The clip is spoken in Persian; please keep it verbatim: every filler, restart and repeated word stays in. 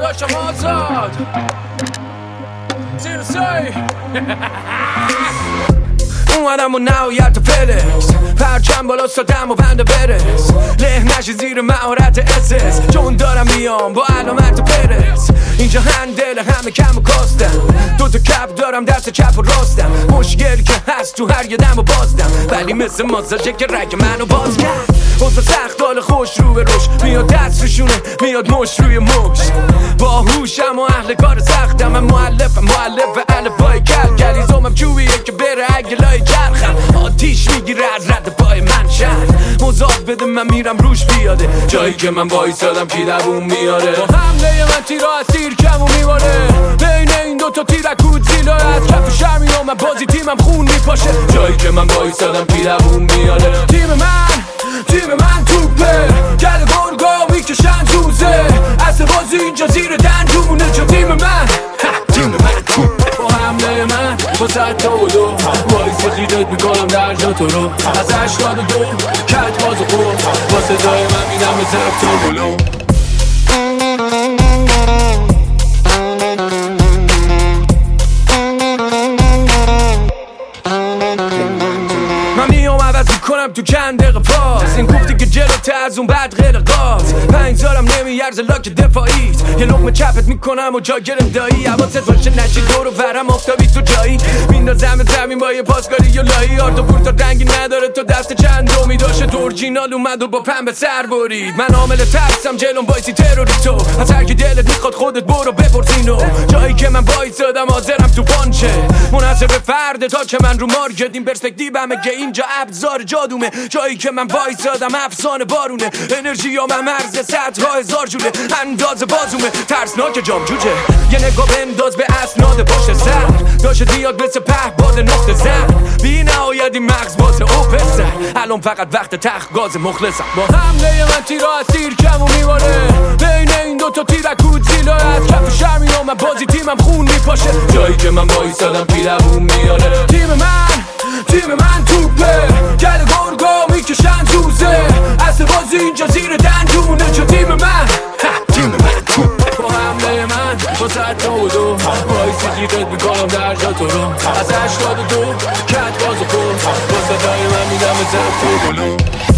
باشم آزاد زیر سای اومدم و نهایت فلکس پرچم بالا سادم و بنده برس له نشی زیر مهارت اسس چون دارم میام با علامت پرس اینجا هندل همه کم و کاستم دو تا کپ دارم دست چپ و راستم مشکل که هست تو هر یه دم و بازدم ولی مثل ماساژه که رگ منو باز کرد اوضاع سخت حال خوش رو به روش میاد دست روشونه میاد مش روی مش باهوشم و اهل کار سختم من مؤلفم مؤلف الفبای کل کلیزومم چوبیه که بره اگه لای چرخم آتیش میگیره از رد پای من شهر مزاد بده من میرم روش بیاده جایی که من وایسادم کی دووم میاره با حمله من تیرا از تیر کمو میباره بین این دوتا تیرکود زیلا از کف شهر میام من بازی تیمم خون میپاشه جایی که من وایسادم کی دووم میاره تیم من تیم من توپه گل گرگا میکشن دوزه اصل بازی اینجا زیر دندونه چون تیم من تیم من توپه با حمله من با صد تا و دو وایسی خیرت میکنم در جا تو رو از هشتاد و دو کت باز و خور با صدای من میدم به زرب تا بلو من میام عوض میکنم تو چند دقیقه پاس این گفتی که جلوته از اون بعد غیر قاس پنج سالم نمیارزه لاک دفاعیت یه لقمه چپت میکنم و جا گرم دایی حواست باشه نشی دور و برم آفتابی تو جایی میندازم زمین با یه پاسکاری یا لایی آرتا پورتا رنگی نداره تو دست چند رومی داشته تو اورجینال اومد و با پنبه سر برید من عامل ترسم جلوم بایسی تروریستو از هر کی دلت میخواد خودت برو بپرسینو جایی که من وایسادم حاضرم تو پانچه منحصر به فرد تا که من رو مارکت این پرسپکتیومه که اینجا ابزار جادومه جایی که من وایسادم افسانه بارونه انرژی ها من مرز صدها هزار جوله انداز بازومه ترسناک جام جوجه یه نگاه بنداز به اسناد پشت سر داشته دیاد مثل پهباد نقطه زن بی نهایت این مغز باز اوپسر الان فقط وقت تخت گاز مخلصم با حمله من تیرا از تیر کمو میباره بین این دوتا تیرکود زیلا از کف شهر میام من بازی تیمم خون میپاشه جایی که من وایسادم کی دووم میاره تیم من تیم من توپه گل گرگا میکشن دوزه اصل بازی اینجا زیر دندونه چون تیم من تیم من توپه با حمله من با صد تا و دو وایسی خیرت میکنم در جا تو رو از هشتاد و دو کت باز و خور با صدای من میدم به زرد تو بلو